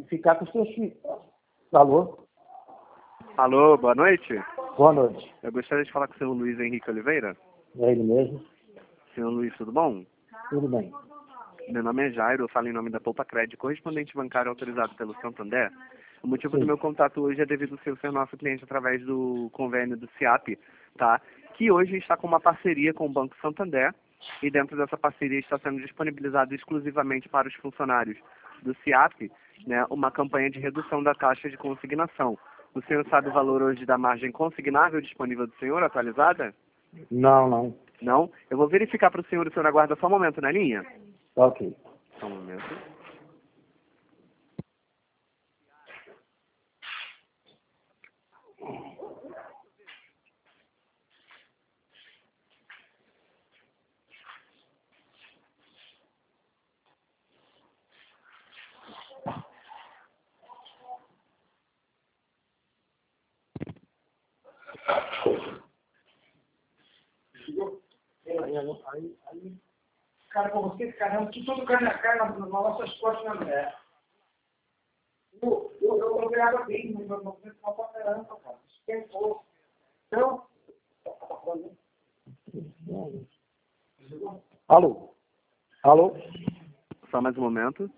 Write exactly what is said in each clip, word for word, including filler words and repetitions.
ficar com os seus filhos. Alô? Alô, boa noite. Boa noite. Eu gostaria de falar com o senhor Luiz Henrique Oliveira. É ele mesmo? Senhor Luiz, tudo bom? Tudo bem. Meu nome é Jairo, eu falo em nome da Poupa Crédito, correspondente bancário autorizado pelo Santander. O motivo Sim. do meu contato hoje é devido ao senhor ser nosso cliente através do convênio do SIAP, tá? Que hoje está com uma parceria com o Banco Santander e dentro dessa parceria está sendo disponibilizado exclusivamente para os funcionários do SIAP, né, uma campanha de redução da taxa de consignação. O senhor sabe o valor hoje da margem consignável disponível do senhor, atualizada? Não, não. Não? Eu vou verificar para o senhor, o senhor aguarda só um momento na linha? Ok. Só um momento. Aí, aí, aí, cara, com você, caramba, que tudo cai na cara nas nossas costas, né? Eu, eu, eu coloquei água bem, mas eu não sei se pra caramba, cara. Esquentou. Então. Alô? Alô? Só mais um momento.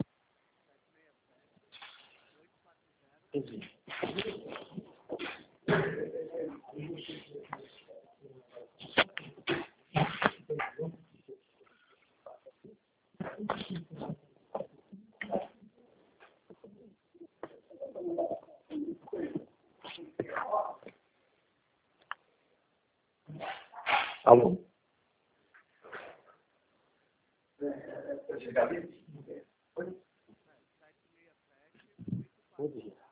Alô? Oi?